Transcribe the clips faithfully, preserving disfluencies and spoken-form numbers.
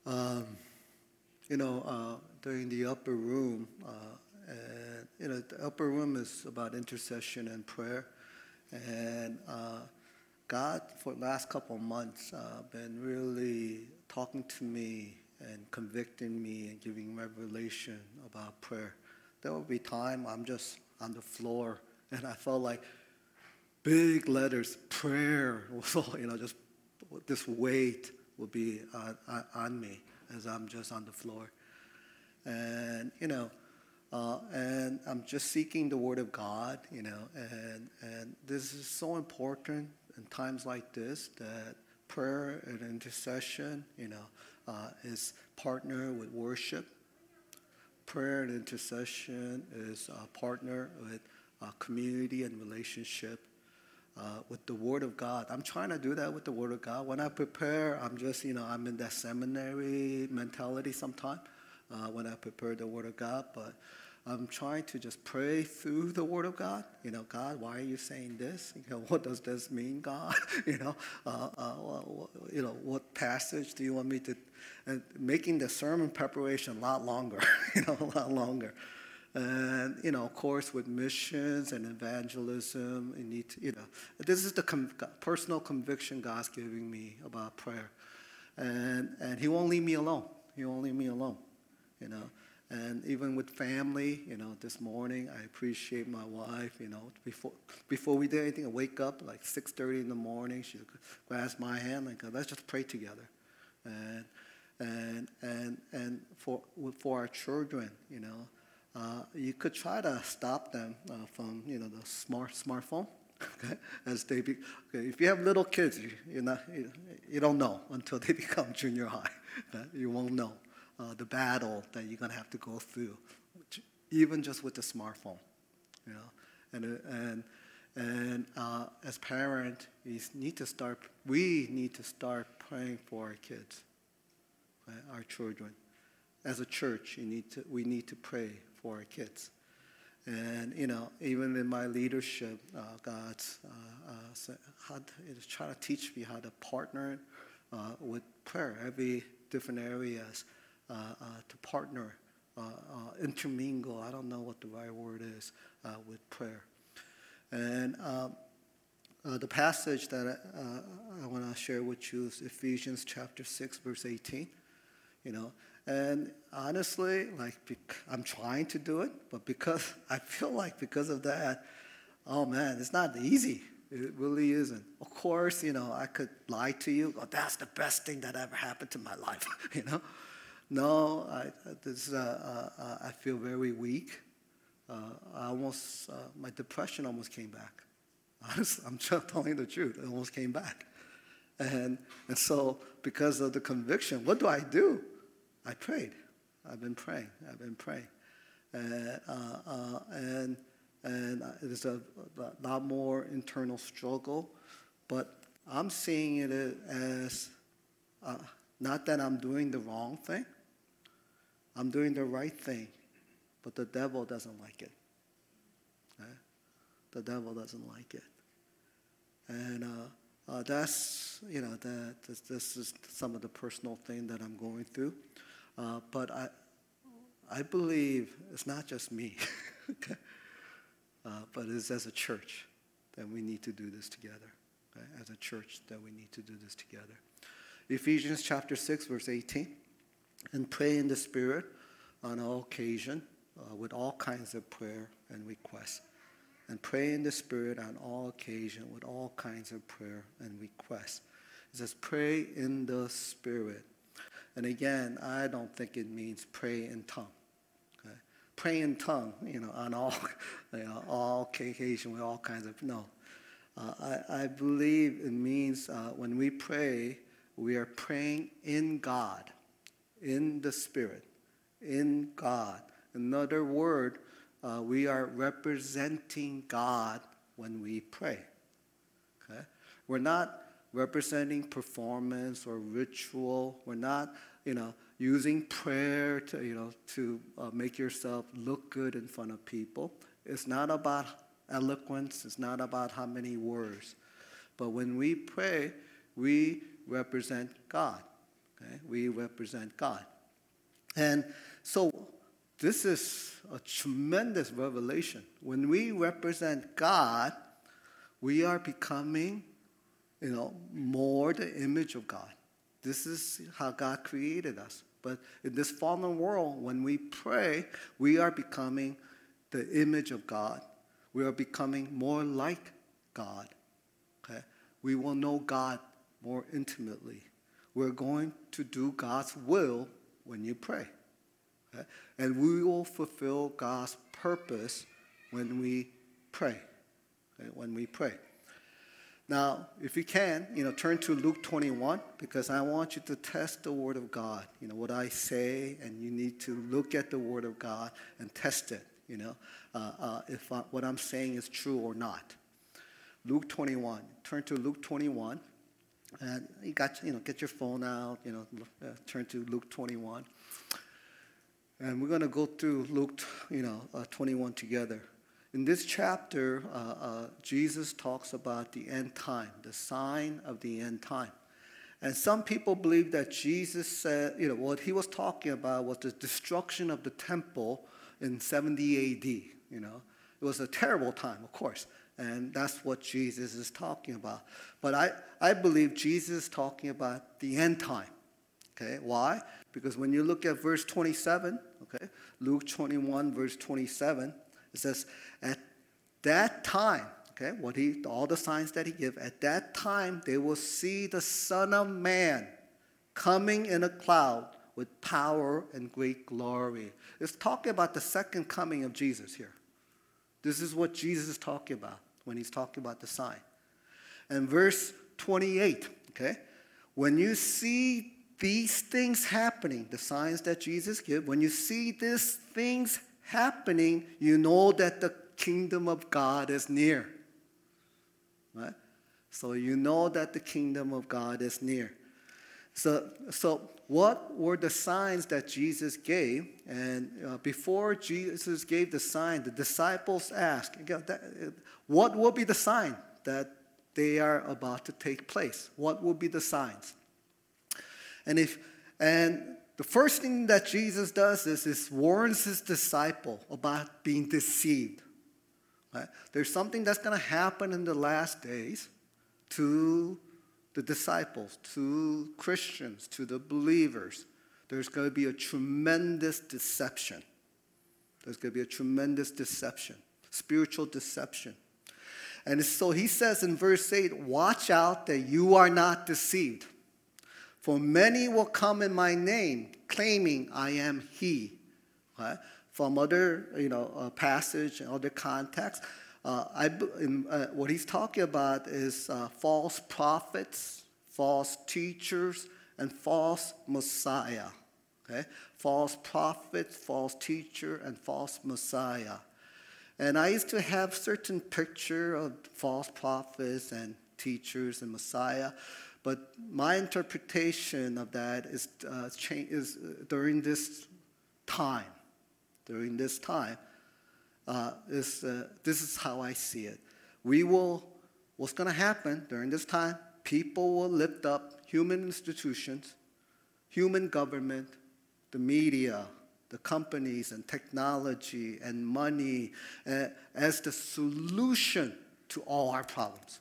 Um, you know, uh, during the upper room, uh, and you know, the upper room is about intercession and prayer, and uh, God, for the last couple of months, uh, been really talking to me and convicting me and giving revelation about prayer. There will be time I'm just on the floor, and I felt like big letters, prayer, you know, just this weight will be on, on, on me as I'm just on the floor. And, you know, uh, and I'm just seeking the Word of God, you know, and, and this is so important in times like this that prayer and intercession, you know, uh, is partner with worship. Prayer and intercession is a partner with uh, community and relationship. Uh, with the Word of God. I'm trying to do that with the Word of God. When I prepare, I'm just, you know, I'm in that seminary mentality sometimes uh, when I prepare the Word of God. But I'm trying to just pray through the Word of God. You know, God, why are you saying this? You know, what does this mean, God? you know, uh, uh, you know, what passage do you want me to? And making the sermon preparation a lot longer. you know, a lot longer. And, you know, of course, with missions and evangelism, you need to, you know, this is the com- personal conviction God's giving me about prayer. And and He won't leave me alone. He won't leave me alone, you know. And even with family, you know, this morning, I appreciate my wife, you know, before before we did anything, I wake up like six thirty in the morning, she grabs my hand and goes, let's just pray together. And, and, and, and for, for our children, you know, Uh, you could try to stop them uh, from, you know, the smart smartphone. Okay, as they be, okay, if you have little kids, you, you're not, you, you don't know until they become junior high. Okay? You won't know uh, the battle that you're gonna have to go through, even just with the smartphone. You know, and uh, and and uh, as parents, we need to start. We need to start praying for our kids, right? Our children. As a church, you need to. We need to pray for our kids. And, you know, even in my leadership, uh, God's uh, uh, how to, is trying to teach me how to partner uh, with prayer, every different areas uh, uh, to partner, uh, uh, intermingle, I don't know what the right word is, uh, with prayer. And um, uh, the passage that I, uh, I want to share with you is Ephesians chapter six, verse eighteen, you know. And honestly, like, I'm trying to do it, but because I feel like because of that, oh man, it's not easy. It really isn't. Of course, you know, I could lie to you. Oh, that's the best thing that ever happened to my life. you know, no, I this uh, uh, I feel very weak. Uh, I almost uh, my depression almost came back. Honestly, I'm just telling the truth. It almost came back, and and so because of the conviction, what do I do? I prayed. I've been praying. I've been praying, and uh, uh, and and there's a, a lot more internal struggle, but I'm seeing it as uh, not that I'm doing the wrong thing. I'm doing the right thing, but the devil doesn't like it. Okay? The devil doesn't like it, and uh, uh, that's you know that this, this is some of the personal thing that I'm going through. Uh, but I, I believe it's not just me, okay? uh, but it's as a church that we need to do this together. Okay? As a church that we need to do this together. Ephesians chapter six, verse eighteen, and pray in the Spirit on all occasion uh, with all kinds of prayer and requests. And pray in the Spirit on all occasion with all kinds of prayer and requests. It says pray in the Spirit. And again, I don't think it means pray in tongue. Okay? Pray in tongue, you know, on all, you know, all occasion with all kinds of, no. Uh, I, I believe it means uh, when we pray, we are praying in God, in the Spirit, in God. Another word, uh, we are representing God when we pray. Okay? We're not representing performance or ritual. We're not, you know, using prayer to, you know, to uh, make yourself look good in front of people. It's not about eloquence. It's not about how many words. But when we pray, we represent God. Okay? we represent God. And so this is a tremendous revelation. When we represent God, we are becoming, you know, more the image of God. This is how God created us. But in this fallen world, when we pray, we are becoming the image of God. We are becoming more like God. Okay? We will know God more intimately. We're going to do God's will when you pray. Okay? And we will fulfill God's purpose when we pray. Okay? When we pray. Now, if you can, you know, turn to Luke twenty-one, because I want you to test the Word of God. You know, what I say, and you need to look at the Word of God and test it, you know, uh, uh, if I, what I'm saying is true or not. Luke twenty-one. Turn to Luke twenty-one, and you got, you know, get your phone out, you know, uh, turn to Luke twenty-one. And we're going to go through Luke, you know, uh, twenty-one together. In this chapter, uh, uh, Jesus talks about the end time, the sign of the end time. And some people believe that Jesus said, you know, what he was talking about was the destruction of the temple in seventy A D, you know. It was a terrible time, of course, and that's what Jesus is talking about. But I, I believe Jesus is talking about the end time, okay? Why? Because when you look at verse twenty-seven, okay, Luke twenty-one, verse twenty-seven, it says, at that time, okay, what he, all the signs that he gave, at that time they will see the Son of Man coming in a cloud with power and great glory. It's talking about the second coming of Jesus here. This is what Jesus is talking about when he's talking about the sign. And verse twenty-eight, okay, when you see these things happening, the signs that Jesus gave, when you see these things happening, you know that the kingdom of God is near. Right? So you know that the kingdom of God is near. So, so what were the signs that Jesus gave? And uh, before Jesus gave the sign, the disciples asked, what will be the sign that they are about to take place? What will be the signs? And if and the first thing that Jesus does is, is warns his disciple about being deceived. Right? There's something that's going to happen in the last days to the disciples, to Christians, to the believers. There's going to be a tremendous deception. There's going to be a tremendous deception, spiritual deception. And so he says in verse eight, watch out that you are not deceived. For many will come in my name, claiming I am he. Right? From other, you know, uh, passage and other contexts, uh, I, in, uh, what he's talking about is uh, false prophets, false teachers, and false Messiah. Okay? False prophet, false teacher, and false Messiah. And I used to have certain picture of false prophets and teachers and Messiah. But my interpretation of that is, uh, change, is uh, during this time, during this time, uh, is, uh, this is how I see it. We will, what's going to happen during this time, people will lift up human institutions, human government, the media, the companies and technology and money uh, as the solution to all our problems.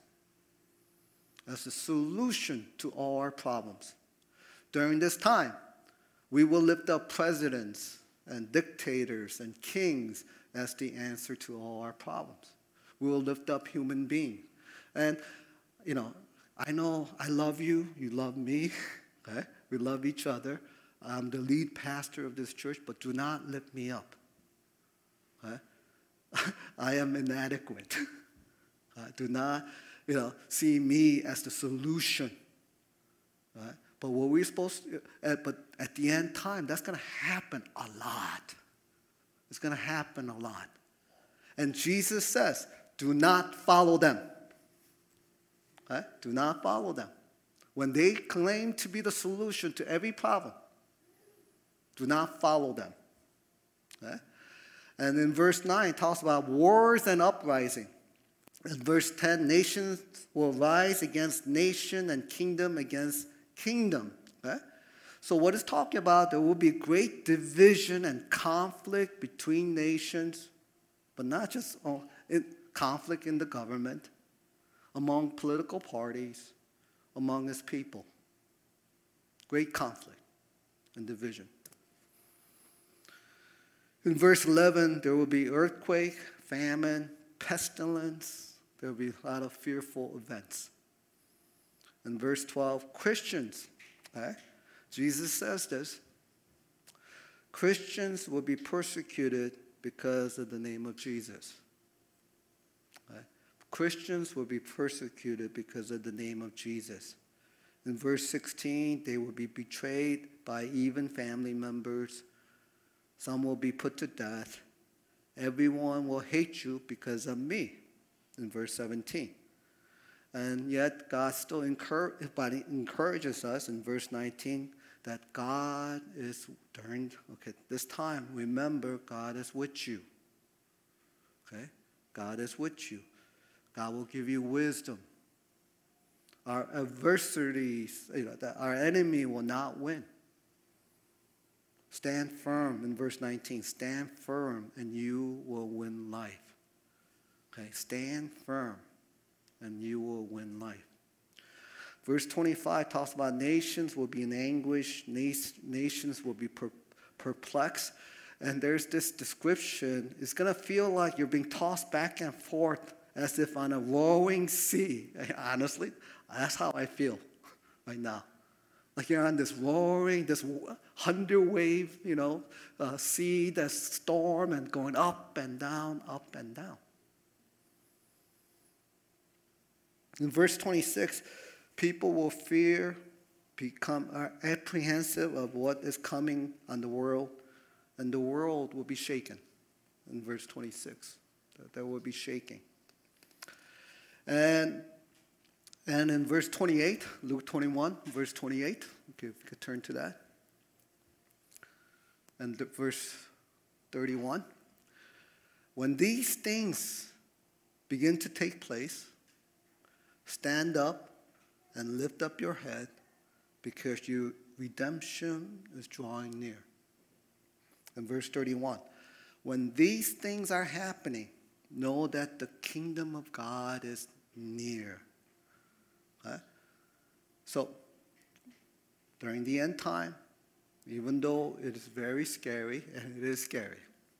As a solution to all our problems. During this time, we will lift up presidents and dictators and kings as the answer to all our problems. We will lift up human beings. And, you know, I know I love you, you love me, okay? We love each other. I'm the lead pastor of this church, but do not lift me up. Okay? I am inadequate. uh, do not... You know, see me as the solution, right? But what we're supposed to, uh, but at the end time, that's going to happen a lot. It's going to happen a lot. And Jesus says, do not follow them. Right? Do not follow them. When they claim to be the solution to every problem, do not follow them. Right? And in verse nine, it talks about wars and uprising. In verse ten, nations will rise against nation and kingdom against kingdom. Okay? So what it's talking about, there will be great division and conflict between nations, but not just oh, in, conflict in the government, among political parties, among his people. Great conflict and division. In verse eleven, there will be earthquake, famine, pestilence. There will be a lot of fearful events. In verse twelve, Christians, okay? Jesus says this, Christians will be persecuted because of the name of Jesus. Okay? Christians will be persecuted because of the name of Jesus. In verse sixteen, they will be betrayed by even family members. Some will be put to death. Everyone will hate you because of me. In verse seventeen. And yet God still encourages us in verse nineteen that God is, during okay, this time, remember God is with you. Okay? God is with you. God will give you wisdom. Our adversaries, you know, that our enemy will not win. Stand firm in verse nineteen. Stand firm and you will win life. Okay, stand firm and you will win life. Verse twenty-five talks about nations will be in anguish, nations will be per- perplexed. And there's this description. It's going to feel like you're being tossed back and forth as if on a roaring sea. Honestly, that's how I feel right now. Like you're on this roaring, this hundred wave, you know, uh, sea, that's storm and going up and down, up and down. In verse twenty-six, people will fear, become apprehensive of what is coming on the world, and the world will be shaken. In verse twenty-six, there will be shaking. And and in verse twenty-eight, Luke twenty-one, verse twenty-eight, okay, if you could turn to that. And the verse thirty-one. When these things begin to take place, stand up and lift up your head, because your redemption is drawing near. And verse thirty-one. When these things are happening, know that the kingdom of God is near. Okay? So, during the end time, even though it is very scary, and it is scary,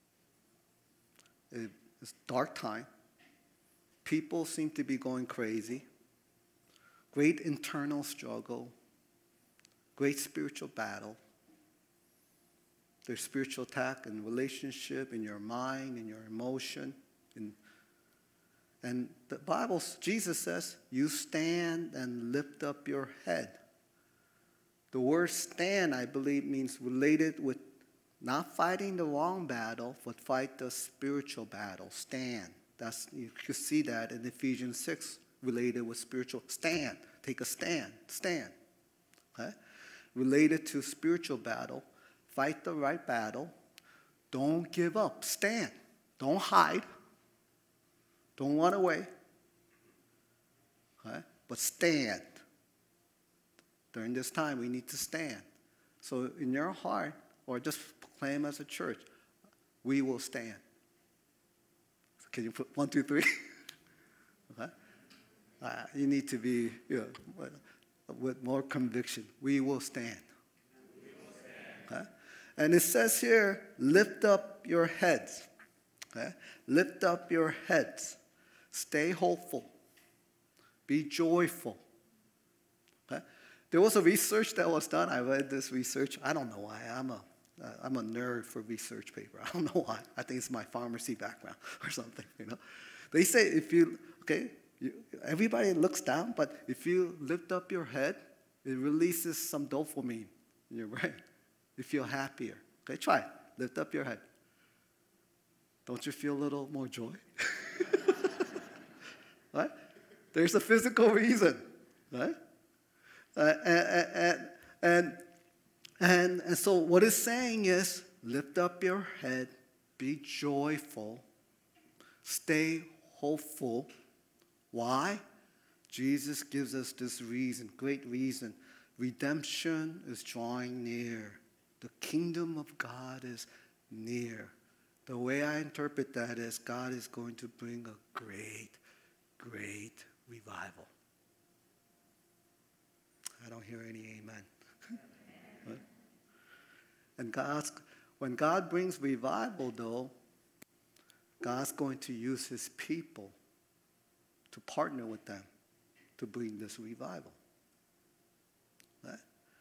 it's dark time, people seem to be going crazy, great internal struggle, great spiritual battle. There's spiritual attack in relationship, in your mind, in your emotion. In, and the Bible, Jesus says, you stand and lift up your head. The word stand, I believe, means related with not fighting the wrong battle, but fight the spiritual battle. Stand. That's, you can see that in Ephesians six, related with spiritual. Stand. Take a stand. Stand. Okay? Related to spiritual battle. Fight the right battle. Don't give up. Stand. Don't hide. Don't run away. Okay? But stand. During this time, we need to stand. So in your heart, or just proclaim as a church, we will stand. So can you put one, two, three? Okay? Uh, you need to be, you know, with, with more conviction. We will stand. We will stand. Okay? And it says here, lift up your heads. Okay? Lift up your heads. Stay hopeful. Be joyful. Okay? There was a research that was done. I read this research. I don't know why. I'm a, uh, I'm a nerd for research paper. I don't know why. I think it's my pharmacy background or something. You know, they say if you okay, you, everybody looks down, but if you lift up your head, it releases some dopamine in your brain. You feel happier. Okay, try it. Lift up your head. Don't you feel a little more joy? Right? There's a physical reason, right? Uh, and, and, and, and, and so what it's saying is, lift up your head, be joyful, stay hopeful. Why? Jesus gives us this reason, great reason. Redemption is drawing near. The kingdom of God is near. The way I interpret that is God is going to bring a great, great revival. I don't hear any amen. Right? And God's, when God brings revival, though, God's going to use his people to partner with them to bring this revival. Right?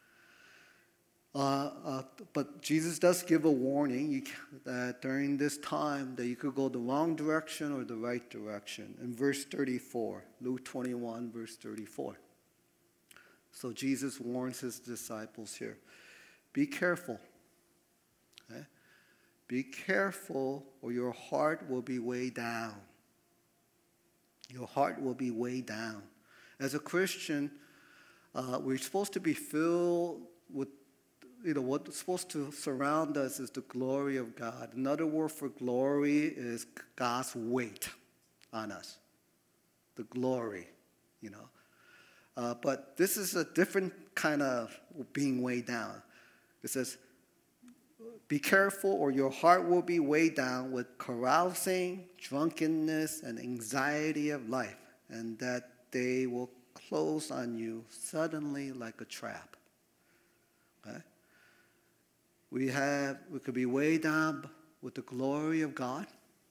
Uh, uh, but Jesus does give a warning you, that during this time that you could go the wrong direction or the right direction. In verse thirty-four, Luke twenty-one, verse thirty-four. So Jesus warns his disciples here. Be careful. Okay? Be careful or your heart will be weighed down. Your heart will be weighed down. As a Christian, uh, we're supposed to be filled with, you know, what's supposed to surround us is the glory of God. Another word for glory is God's weight on us. The glory, you know. Uh, but this is a different kind of being weighed down. It says, be careful or your heart will be weighed down with carousing, drunkenness, and anxiety of life, and that they will close on you suddenly like a trap. Okay? We have, we could be weighed down with the glory of God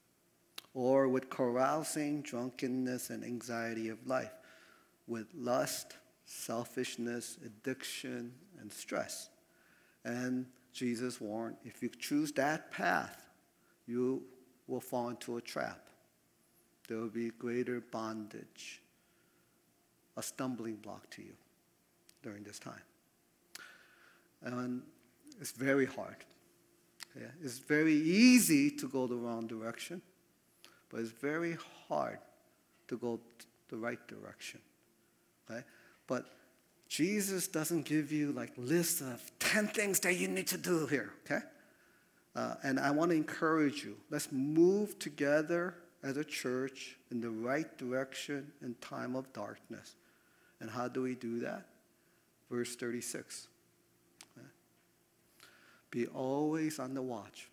or with carousing, drunkenness, and anxiety of life, with lust, selfishness, addiction, and stress. And Jesus warned, if you choose that path, you will fall into a trap. There will be greater bondage, a stumbling block to you during this time. And it's very hard. Yeah? It's very easy to go the wrong direction, but it's very hard to go the right direction. Okay? But Jesus doesn't give you like lists of ten things that you need to do here, okay? Uh, and I want to encourage you. Let's move together as a church in the right direction in time of darkness. And how do we do that? Verse thirty-six. Okay? Be always on the watch.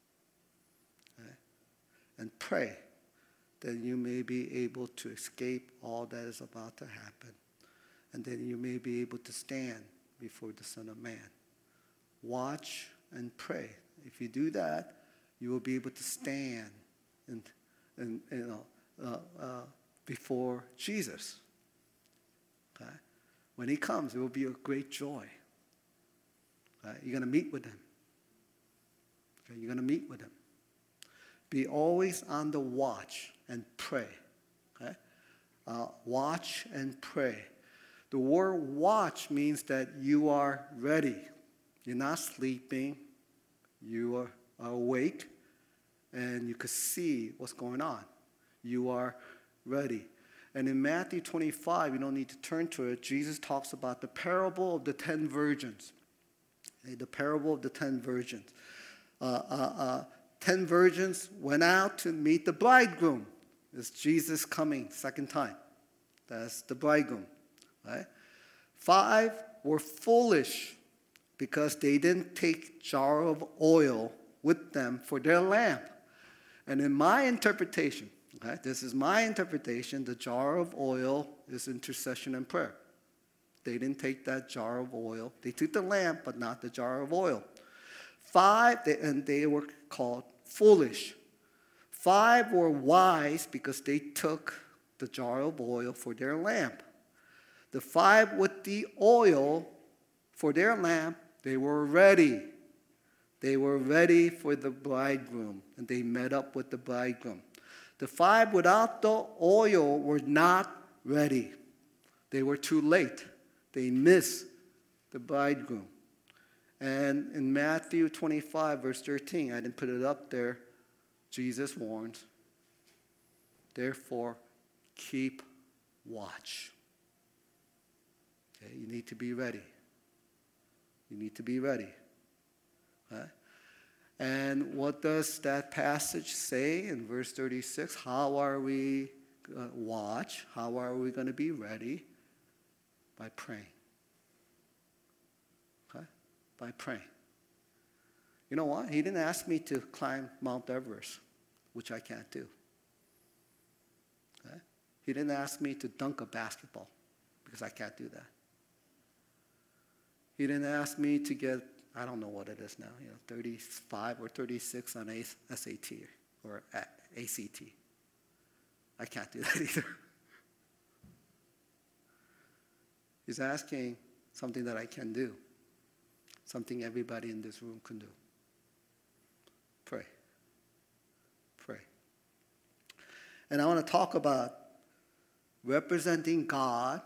Okay? And pray that you may be able to escape all that is about to happen. And then you may be able to stand before the Son of Man. Watch and pray. If you do that, you will be able to stand and, and you know, uh, uh, before Jesus. Okay? When he comes, it will be a great joy. Okay? You're going to meet with him. Okay? You're going to meet with him. Be always on the watch and pray. Okay? Uh, watch and pray. The word watch means that you are ready. You're not sleeping. You are awake, and you can see what's going on. You are ready. And in Matthew twenty-five, you don't need to turn to it, Jesus talks about the parable of the ten virgins. Okay, the parable of the ten virgins. Uh, uh, uh, ten virgins went out to meet the bridegroom. It's Jesus coming second time. That's the bridegroom. Right? Five were foolish because they didn't take jar of oil with them for their lamp. And in my interpretation, okay, this is my interpretation, the jar of oil is intercession and prayer. They didn't take that jar of oil. They took the lamp, but not the jar of oil. Five, they, and they were called foolish. Five were wise because they took the jar of oil for their lamp. The five with the oil for their lamp, they were ready. They were ready for the bridegroom, and they met up with the bridegroom. The five without the oil were not ready. They were too late. They missed the bridegroom. And in Matthew twenty-five, verse thirteen, I didn't put it up there, Jesus warns, therefore, keep watch. Okay, you need to be ready. You need to be ready. Okay? And what does that passage say in verse thirty-six? How are we going to watch? How are we going to be ready? By praying. by praying. You know what? He didn't ask me to climb Mount Everest, which I can't do. Okay? He didn't ask me to dunk a basketball, because I can't do that. He didn't ask me to get, I don't know what it is now, you know, thirty-five or thirty-six on S A T or A C T. I can't do that either. He's asking something that I can do, something everybody in this room can do. Pray. Pray. And I want to talk about representing God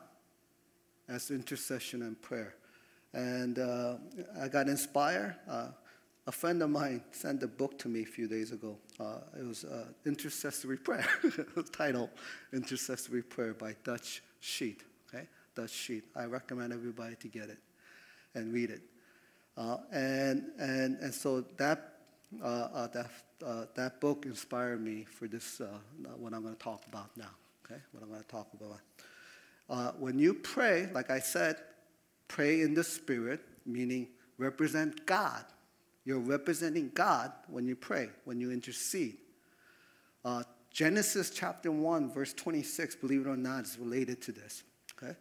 as intercession and prayer. And uh, I got inspired. Uh, a friend of mine sent a book to me a few days ago. Uh, it was uh, Intercessory Prayer, title Intercessory Prayer by Dutch Sheet. Okay, Dutch Sheet. I recommend everybody to get it and read it. Uh, and and and so that uh, uh, that uh, that book inspired me for this. Uh, what I'm going to talk about now. Okay, what I'm going to talk about. Uh, when you pray, like I said, pray in the Spirit, meaning represent God. You're representing God when you pray, when you intercede. Uh, Genesis chapter one, verse twenty-six, believe it or not, is related to this. Okay?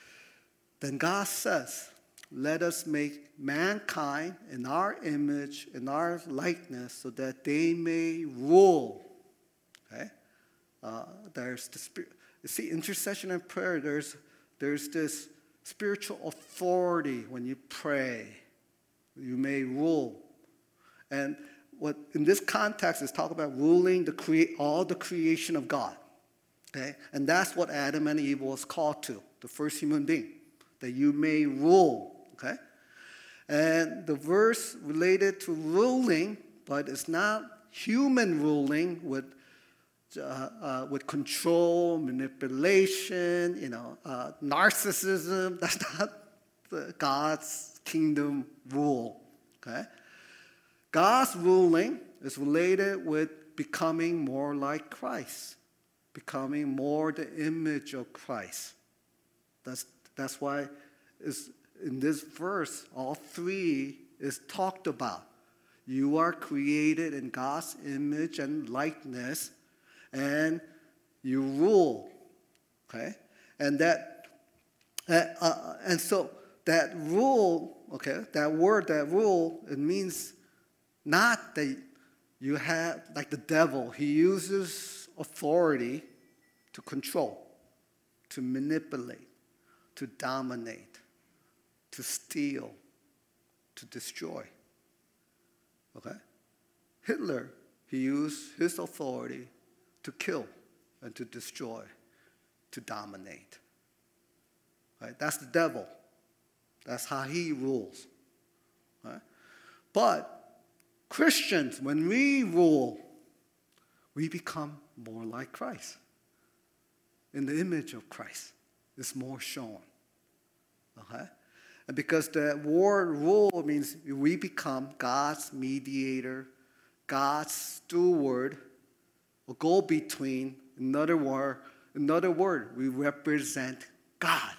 Then God says, let us make mankind in our image, in our likeness, so that they may rule. Okay? Uh, there's the spirit. You see, intercession and prayer, there's, there's this spiritual authority when you pray. You may rule. And what in this context is talk about ruling the crea- all the creation of God. Okay? And that's what Adam and Eve was called to, the first human being, that you may rule. Okay? And the verse related to ruling, but it's not human ruling with uh, uh, with control, manipulation, you know, uh, narcissism. That's not the God's kingdom rule. Okay? God's ruling is related with becoming more like Christ, becoming more the image of Christ. That's, that's why it's, in this verse, all three is talked about. You are created in God's image and likeness, and you rule. Okay? And that, uh, uh, and so that rule, okay, that word, that rule, it means not that you have, like the devil, he uses authority to control, to manipulate, to dominate, to steal, to destroy. Okay? Hitler, he used his authority to kill and to destroy, to dominate. Right? That's the devil. That's how he rules. Right? But Christians, when we rule, we become more like Christ. In the image of Christ is more shown. Okay? And because the word rule means we become God's mediator, God's steward, or go-between. Another word, another word, we represent God.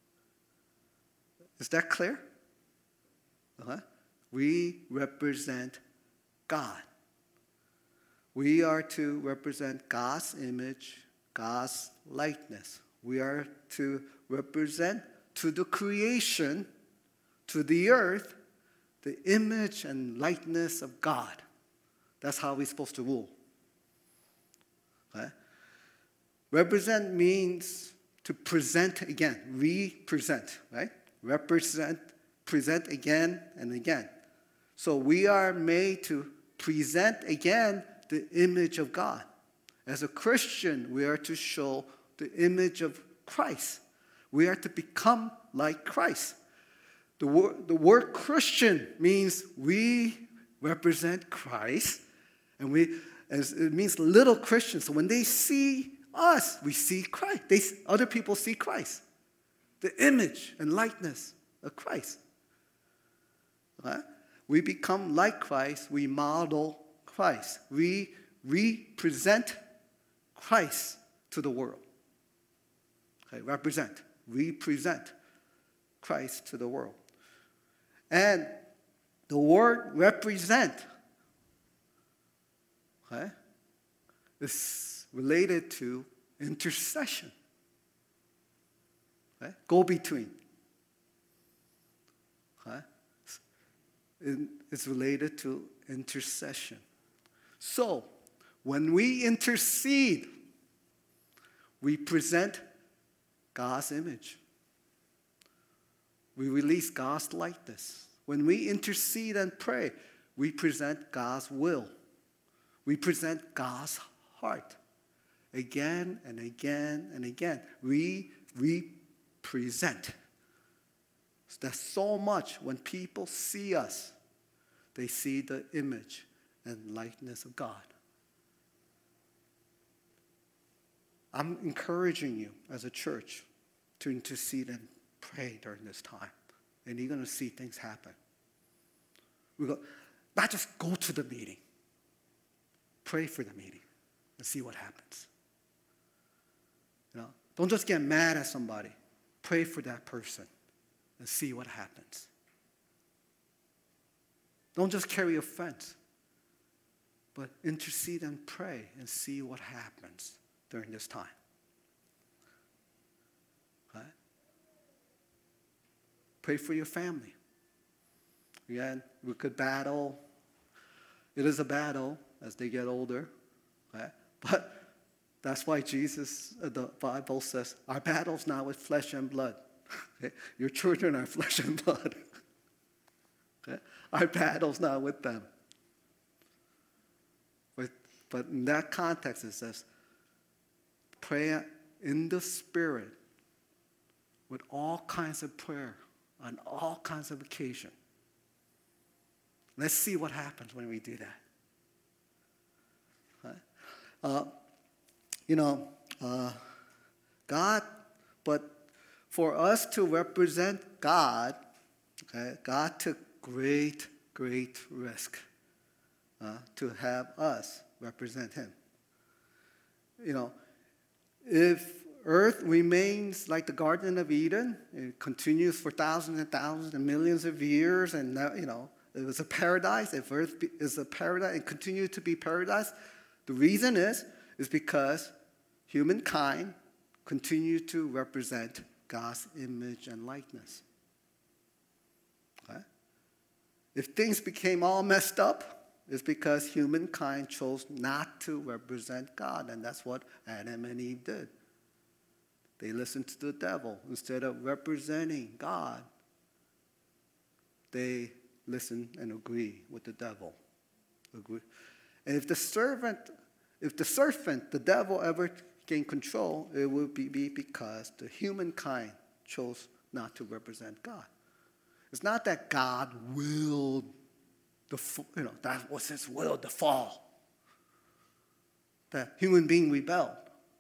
Is that clear? Uh-huh. We represent God. We are to represent God's image, God's likeness. We are to represent to the creation, to the earth, the image and likeness of God. That's how we're supposed to rule. Okay? Represent means to present again, represent, right? Represent, present again and again. So we are made to present again the image of God. As a Christian, we are to show the image of Christ. We are to become like Christ. The word, the word Christian means we represent Christ, and we as it means little Christians. So when they see us, we see Christ. They, other people see Christ, the image and likeness of Christ. Right? We become like Christ. We model Christ. We represent Christ to the world. Okay, represent, represent Christ to the world. And The word represent, okay, is related to intercession. Okay? Go between. Okay? It's related to intercession. So, when we intercede, we present God's image. We release God's likeness. When we intercede and pray, we present God's will. We present God's heart. Again and again and again. We represent. That's so much when people see us, they see the image and likeness of God. I'm encouraging you as a church to intercede and pray during this time. And you're going to see things happen. We go, not just go to the meeting. Pray for the meeting and see what happens. You know, don't just get mad at somebody. Pray for that person and see what happens. Don't just carry offense, but intercede and pray and see what happens during this time. Right? Pray for your family. Again, we could battle. It is a battle as they get older. Right? But that's why Jesus, the Bible says, our battle's not with flesh and blood. Okay? Your children are flesh and blood. Okay? Our battle's not with them. But, but in that context, it says, pray in the Spirit with all kinds of prayer on all kinds of occasion. Let's see what happens when we do that. Right? Uh, you know, uh, God, but for us to represent God, okay, God took great, great risk uh, to have us represent Him. You know, if earth remains like the Garden of Eden, it continues for thousands and thousands and millions of years, and you know, it was a paradise. If earth is a paradise and continues to be paradise, the reason is, is because humankind continues to represent God's image and likeness. Okay? If things became all messed up, it's because humankind chose not to represent God, and that's what Adam and Eve did. They listened to the devil. Instead of representing God, they listen and agree with the devil. Agree. And if the servant, if the serpent, the devil, ever gained control, it would be, be because the humankind chose not to represent God. It's not that God willed the, you know, that was His will, the fall. That human being rebelled.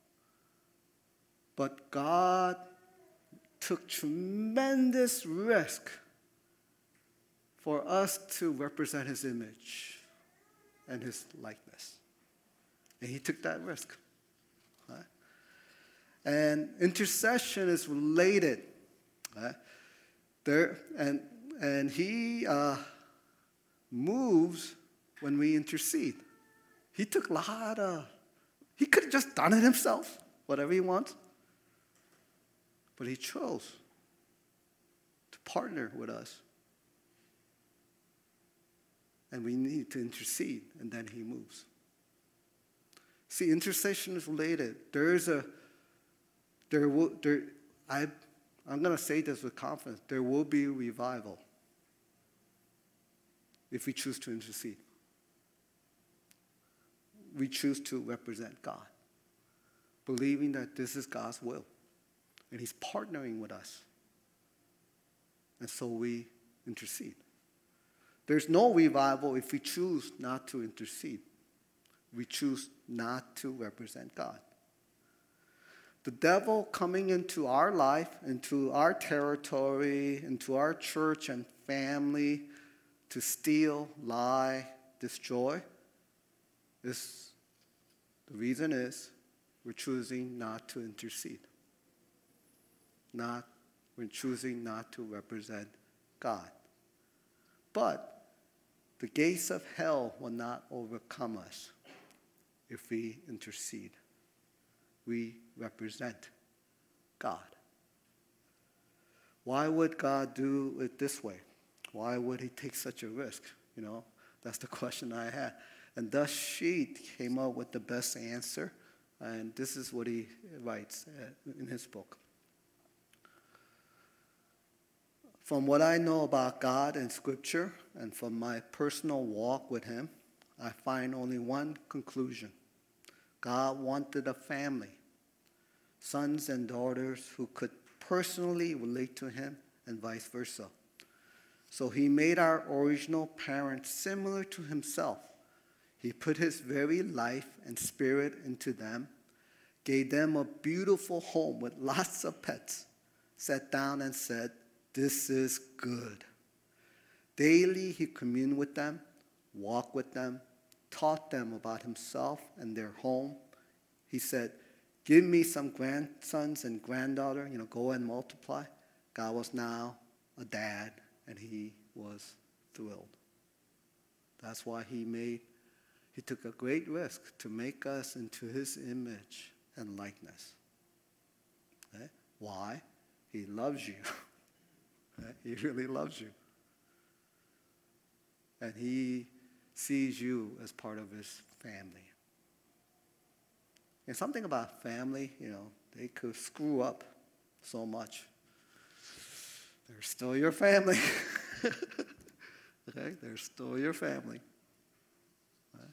But God took tremendous risk for us to represent His image and His likeness. And He took that risk. Right? And intercession is related. Right? There, and, and He uh, moves when we intercede. He took a lot of, He could have just done it Himself, whatever He wants. But He chose to partner with us. And we need to intercede, and then He moves. See, intercession is related. There is a, there will, there, I, I'm going to say this with confidence. There will be revival if we choose to intercede. We choose to represent God, believing that this is God's will, and He's partnering with us. And so we intercede. There's no revival if we choose not to intercede. We choose not to represent God. The devil coming into our life, into our territory, into our church and family to steal, lie, destroy, is, the reason is we're choosing not to intercede. Not, we're choosing not to represent God. But The gates of hell will not overcome us if we intercede. We represent God. Why would God do it this way? Why would he take such a risk? You know, that's the question I had. And thus she came up with the best answer. And this is what he writes in his book. From what I know about God and Scripture, and from my personal walk with him, I find only one conclusion. God wanted a family, sons and daughters who could personally relate to him and vice versa. So he made our original parents similar to himself. He put his very life and spirit into them, gave them a beautiful home with lots of pets, sat down and said, "This is good." Daily he communed with them, walked with them, taught them about himself and their home. He said, "Give me some grandsons and granddaughter, you know, go and multiply." God was now a dad, and he was thrilled. That's why he made, he took a great risk to make us into his image and likeness. Okay? Why? He loves you. Okay? He really loves you. And he sees you as part of his family. And something about family, you know, they could screw up so much. They're still your family. Okay? They're still your family. Right?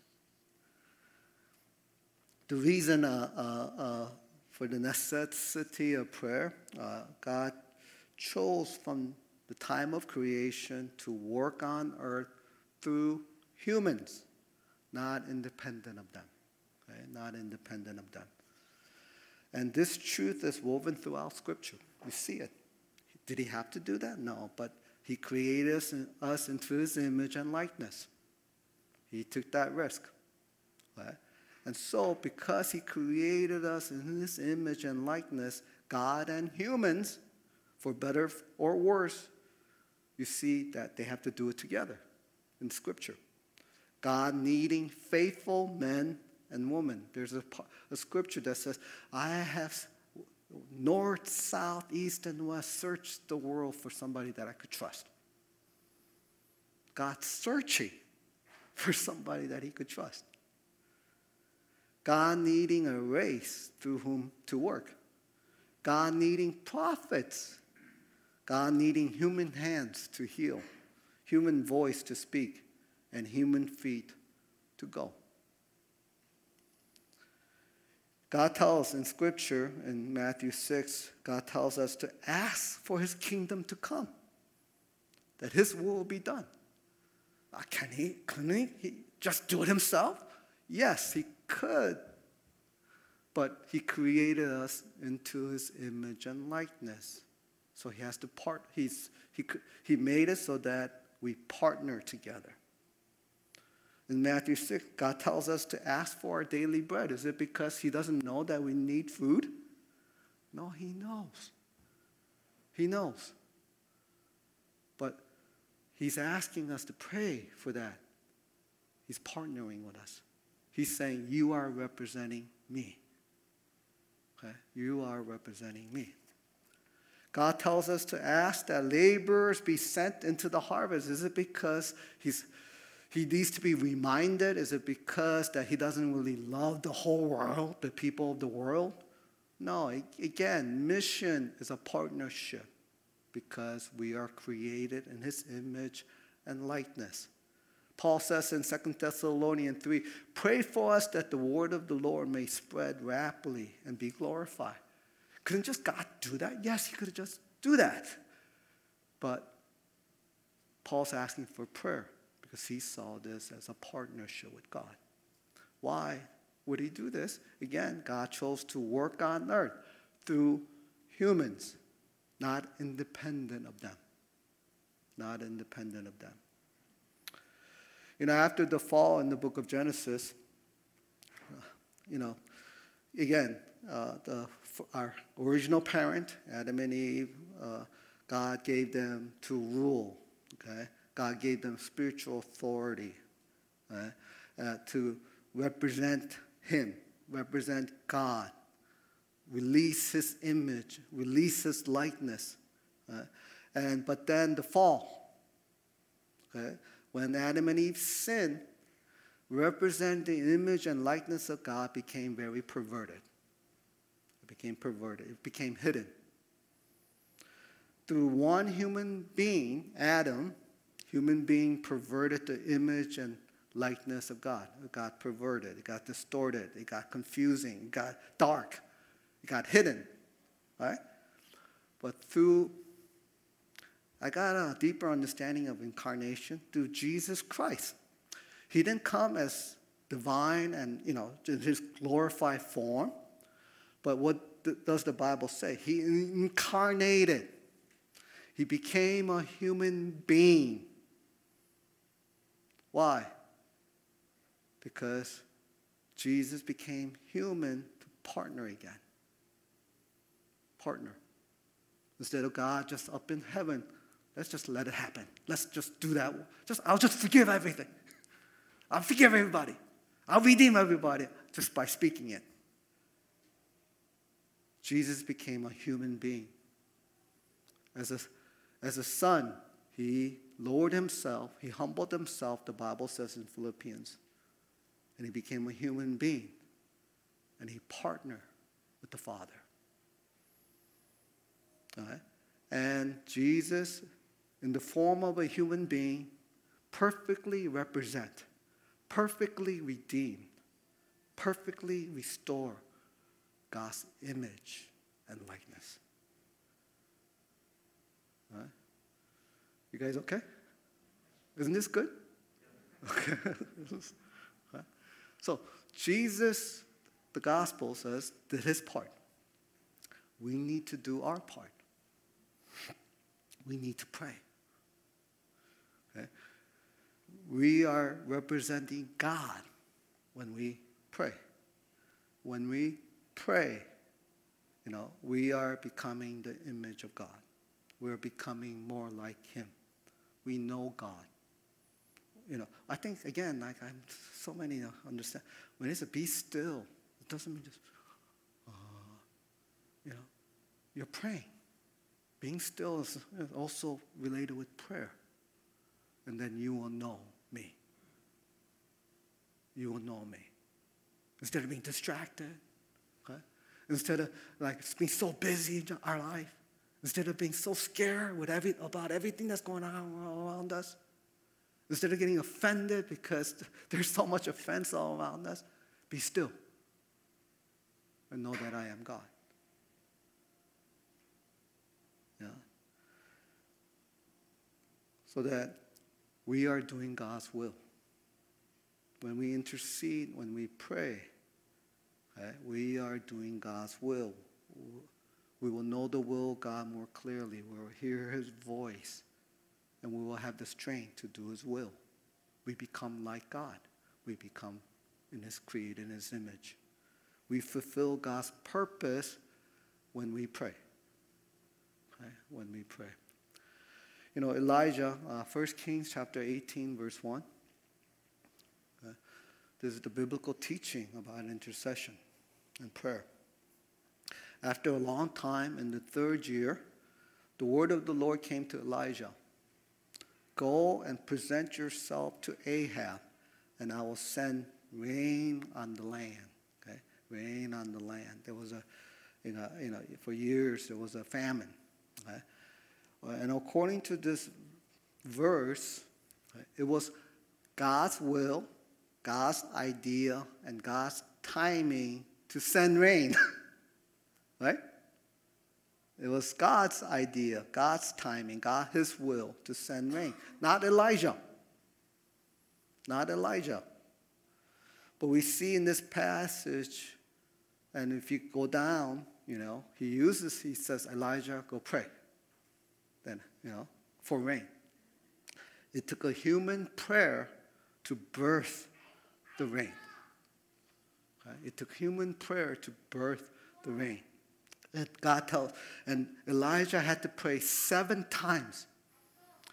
The reason uh, uh, uh, for the necessity of prayer, uh, God chose from the time of creation to work on earth through humans, not independent of them. Okay? Not independent of them. And this truth is woven throughout Scripture. You see it. Did he have to do that? No, but he created us, us into his image and likeness. He took that risk. Right? And so, because he created us in his image and likeness, God and humans, for better or worse, you see that they have to do it together in Scripture. God needing faithful men and women. There's a, a scripture that says, "I have north, south, east, and west searched the world for somebody that I could trust." God's searching for somebody that he could trust. God needing a race through whom to work. God needing prophets. God needing human hands to heal, human voice to speak, and human feet to go. God tells in Scripture, in Matthew six, God tells us to ask for his kingdom to come, that his will be done. Uh, can he, can he, he just do it himself? Yes, he could. But he created us into his image and likeness. So he has to part, he's, he, he made it so that we partner together. In Matthew six, God tells us to ask for our daily bread. Is it because he doesn't know that we need food? No, he knows. He knows. But he's asking us to pray for that. He's partnering with us. He's saying, you are representing me. Okay? You are representing me. God tells us to ask that laborers be sent into the harvest. Is it because he's He needs to be reminded? Is it because that he doesn't really love the whole world, the people of the world? No, again, mission is a partnership because we are created in his image and likeness. Paul says in Second Thessalonians three, "Pray for us that the word of the Lord may spread rapidly and be glorified." Couldn't just God do that? Yes, he could just do that. But Paul's asking for prayer, because he saw this as a partnership with God. Why would he do this? Again, God chose to work on earth through humans, not independent of them. Not independent of them. You know, after the fall in the book of Genesis, you know, again, uh, the, our original parent, Adam and Eve, uh, God gave them to rule, okay? God gave them spiritual authority uh, uh, to represent Him, represent God, release His image, release His likeness. Uh, and but then the fall, okay? When Adam and Eve sinned, representing the image and likeness of God became very perverted. It became perverted. It became hidden. Through one human being, Adam, human being perverted the image and likeness of God. It got perverted. It got distorted. It got confusing. It got dark. It got hidden. Right? But through, I got a deeper understanding of incarnation through Jesus Christ. He didn't come as divine and, you know, in His glorified form. But what th- does the Bible say? He incarnated. He became a human being. Why? Because Jesus became human to partner again. Partner. Instead of God just up in heaven, let's just let it happen. Let's just do that. Just I'll just forgive everything. I'll forgive everybody. I'll redeem everybody just by speaking it. Jesus became a human being. As a, as a son, He lowered Himself. He humbled Himself, the Bible says in Philippians. And He became a human being. And He partnered with the Father. All right? And Jesus, in the form of a human being, perfectly represent, perfectly redeem, perfectly restore God's image and likeness. All right? You guys okay? Isn't this good? Okay. Right? So Jesus, the gospel says, did His part. We need to do our part. We need to pray. Okay? We are representing God when we pray. When we pray, you know, we are becoming the image of God. We're becoming more like Him. We know God. You know, I think, again, like I'm so many understand. When it says be still, it doesn't mean just, uh, you know, you're praying. Being still is also related with prayer. And then you will know me. You will know me. Instead of being distracted, okay? Instead of like being so busy in our life, instead of being so scared with every, about everything that's going on around us, instead of getting offended because there's so much offense all around us, be still and know that I am God. Yeah. So that we are doing God's will. When we intercede, when we pray, okay, we are doing God's will. We will know the will of God more clearly. We will hear His voice. And we will have the strength to do His will. We become like God. We become in His creed, in His image. We fulfill God's purpose when we pray. Okay? When we pray. You know, Elijah, uh, First Kings chapter eighteen, verse one. Okay? This is the biblical teaching about intercession and prayer. After a long time, in the third year, the word of the Lord came to Elijah. Go and present yourself to Ahab, and I will send rain on the land. Okay, rain on the land. There was a, you know, you know, for years there was a famine. Okay? And according to this verse, it was God's will, God's idea, and God's timing to send rain. Right? It was God's idea, God's timing, God, His will to send rain. Not Elijah. Not Elijah. But we see in this passage, and if you go down, you know, he uses, he says, Elijah, go pray. Then, you know, for rain. It took a human prayer to birth the rain. Okay? It took human prayer to birth the rain. And God tells, and Elijah had to pray seven times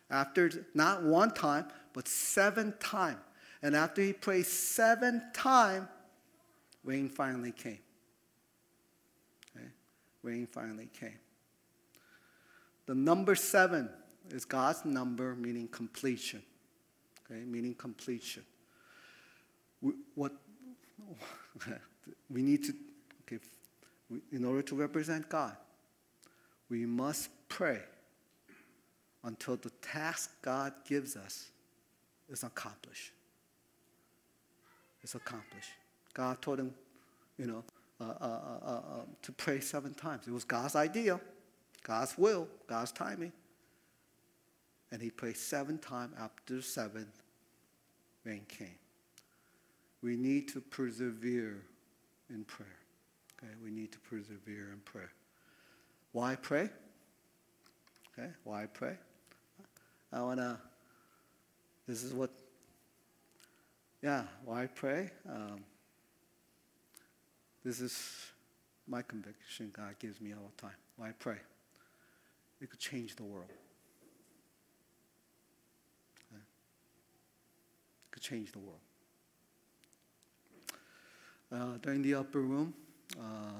After not one time, but seven times. And after he prayed seven times, rain finally came. Okay? Rain finally came. The number seven is God's number, meaning completion. Okay, meaning completion. We, what we need to, okay, we, in order to represent God, we must pray until the task God gives us is accomplished. It's accomplished. God told him, you know, uh, uh, uh, uh, to pray seven times. It was God's idea, God's will, God's timing. And he prayed seven times. After seven, rain came. We need to persevere in prayer. Okay, we need to persevere in prayer. Why pray? Okay, why pray? I wanna. This is what. Yeah, why pray? Um, this is my conviction. God gives me all the time. Why pray? It could change the world. Okay? It could change the world. Uh, during the upper room, uh,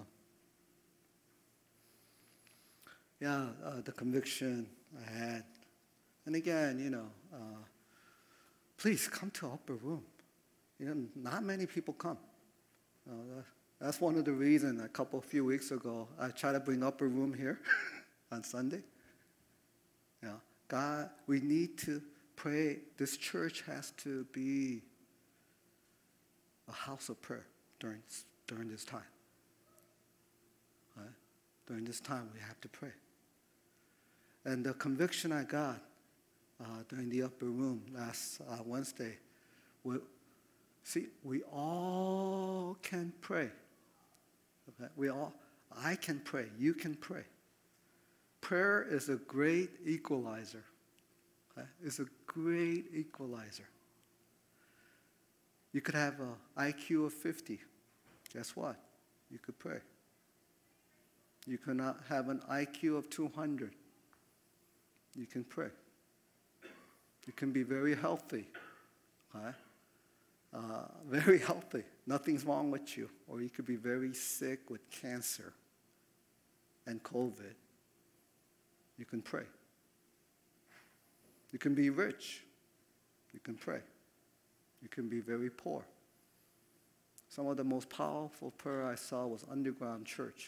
yeah, uh, the conviction I had. And again, you know, uh, please come to upper room. You know, not many people come. Uh, that, that's one of the reasons a couple, few weeks ago, I tried to bring upper room here on Sunday. You know, God, we need to pray. This church has to be a house of prayer during, during this time. Right? During this time, we have to pray. And the conviction I got uh, during the upper room last uh, Wednesday, we, see, we all can pray. Okay? We all, I can pray. You can pray. Prayer is a great equalizer. Okay? It's a great equalizer. You could have an I Q of fifty. Guess what? You could pray. You cannot have an I Q of two hundred. You can pray. You can be very healthy. Okay? Uh, very healthy. Nothing's wrong with you. Or you could be very sick with cancer and COVID. You can pray. You can be rich. You can pray. You can be very poor. Some of the most powerful prayer I saw was underground church.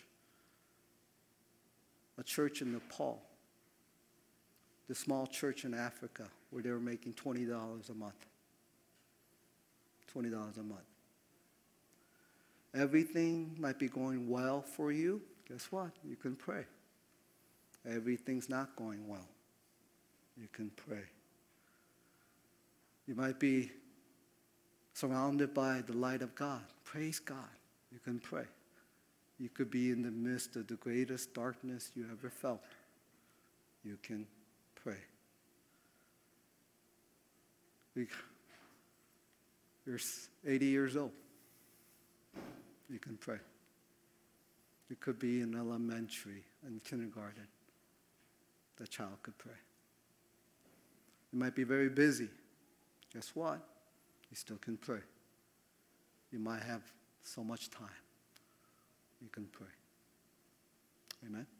A church in Nepal. The small church in Africa where they were making twenty dollars a month. twenty dollars a month. Everything might be going well for you. Guess what? You can pray. Everything's not going well. You can pray. You might be surrounded by the light of God. Praise God. You can pray. You could be in the midst of the greatest darkness you ever felt. You can pray. You're eighty years old. You can pray. You could be in elementary and kindergarten. The child could pray. You might be very busy. Guess what? You still can pray. You might have so much time. You can pray. Amen.